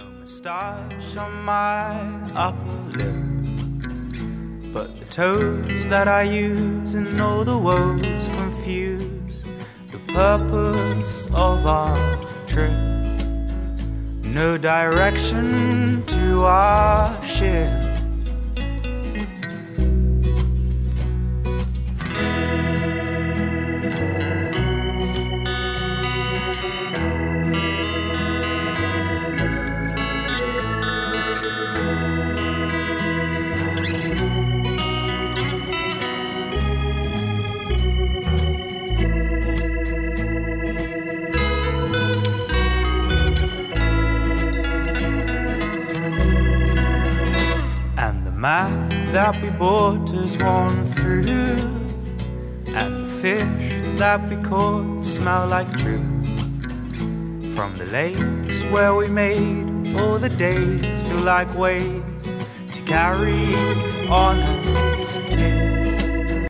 Moustache on my upper lip, but the toes that I use and all the woes confuse the purpose of our trip. No direction to our ship. Map that we bought is worn through, and the fish that we caught smell like truth. From the lakes where we made all the days feel like waves to carry on